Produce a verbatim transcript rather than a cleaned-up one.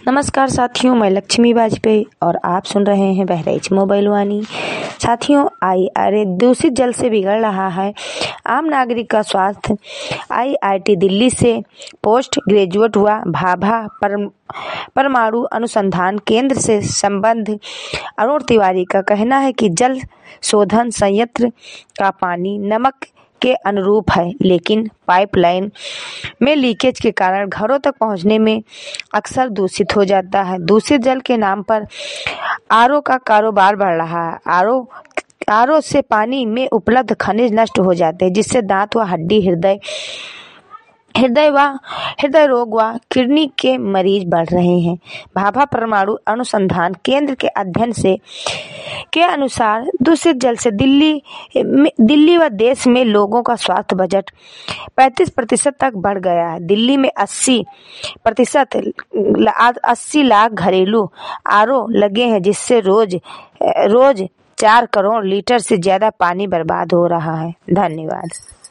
नमस्कार साथियों, मैं लक्ष्मी वाजपेयी और आप सुन रहे हैं बहराइच मोबाइल वाणी। साथियों, आई अरे दूषित जल से बिगड़ रहा है आम नागरिक का स्वास्थ्य। आईआईटी दिल्ली से पोस्ट ग्रेजुएट हुआ भाभा पर परमाणु अनुसंधान केंद्र से संबंध अरुण तिवारी का कहना है कि जल शोधन संयंत्र का पानी नमक के अनुरूप है, लेकिन पाइपलाइन में लीकेज के कारण घरों तक पहुंचने में अक्सर दूषित हो जाता है। दूषित जल के नाम पर आरओ का कारोबार बढ़ रहा है। आरओ आरओ से पानी में उपलब्ध खनिज नष्ट हो जाते हैं, जिससे दांत व हड्डी हृदय हृदय व हृदय रोग व किडनी के मरीज बढ़ रहे हैं। भाभा परमाणु अनुसंधान केंद्र के अध्ययन से के अनुसार दूषित जल से दिल्ली दिल्ली व देश में लोगों का स्वास्थ्य बजट पैंतीस प्रतिशत तक बढ़ गया है। दिल्ली में अस्सी प्रतिशत अस्सी लाख घरेलू आरओ लगे हैं, जिससे रोज रोज चार करोड़ लीटर से ज्यादा पानी बर्बाद हो रहा है। धन्यवाद।